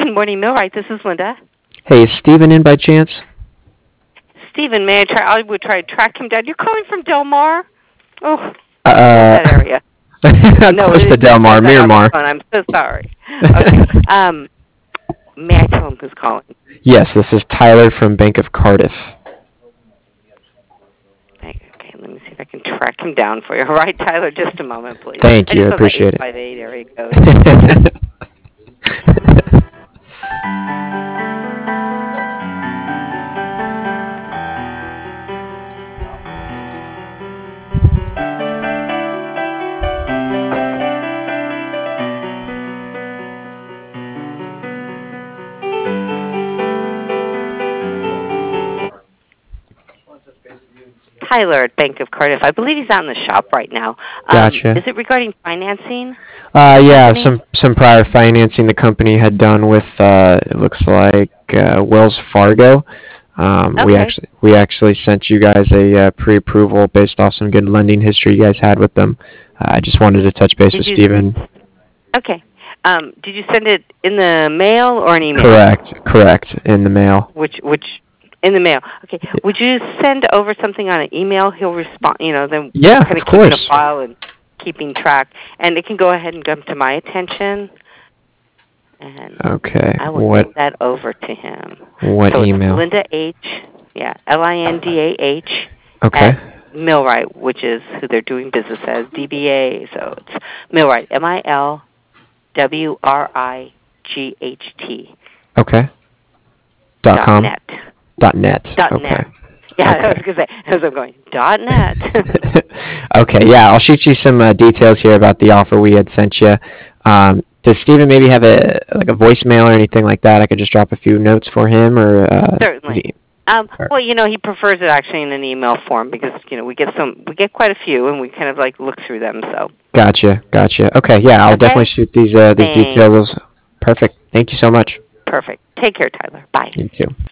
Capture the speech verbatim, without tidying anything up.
Good morning, Millwright. This is Linda. Hey, is Steven in by chance? Stephen, may I try? I would try to track him down. You're calling from Del Mar? Oh, Uh, that area. No, close it, to it Del just Mar, says that on the Miramar. phone. I'm so sorry. Okay. Um, may I tell him who's calling? Yes, this is Tyler from Bank of Cardiff. Okay, let me see if I can track him down for you. All right, Tyler, just a moment, please. Thank I you, just I saw the appreciate eight five eight area code. it. Tyler at Bank of Cardiff. I believe he's out in the shop right now. Um, Gotcha. is it regarding financing? Uh, yeah, Company? some some prior financing the company had done with uh, it looks like uh, Wells Fargo. Um, we Okay. actually we actually sent you guys a uh, pre-approval based off some good lending history you guys had with them. Uh, I just wanted to touch base Did with you? Steven. Okay. Um, did you send it in the mail or an email? Correct, correct, in the mail. Which which in the mail. Okay. Would you send over something on an email? He'll respond. You know, then Yeah, kind of of keeping a course. file and keeping track, and it can go ahead and come to my attention, and Okay, I will what get that over to him. what So it's email? Linda H. Yeah, L I N D A H Okay. at Millwright, which is who they're doing business as, D B A. So it's Millwright, M I L W R I G H T Okay. Dot dot com. net. Dot net. Dot Okay. net. Yeah, I was Okay. gonna say. As I'm going, dot net. Okay. Yeah, I'll shoot you some uh, details here about the offer we had sent you. Um, does Steven maybe have a like a voicemail or anything like that? I could just drop a few notes for him, or uh, is Certainly. he? Um, or- well, you know, he prefers it actually in an email form because you know we get some, we get quite a few, and we kind of like look through them. So. Gotcha. Gotcha. Okay. Yeah, I'll definitely Okay. shoot these uh, these Thanks. details. Perfect. Thank you so much. Perfect. Take care, Tyler. Bye. You too.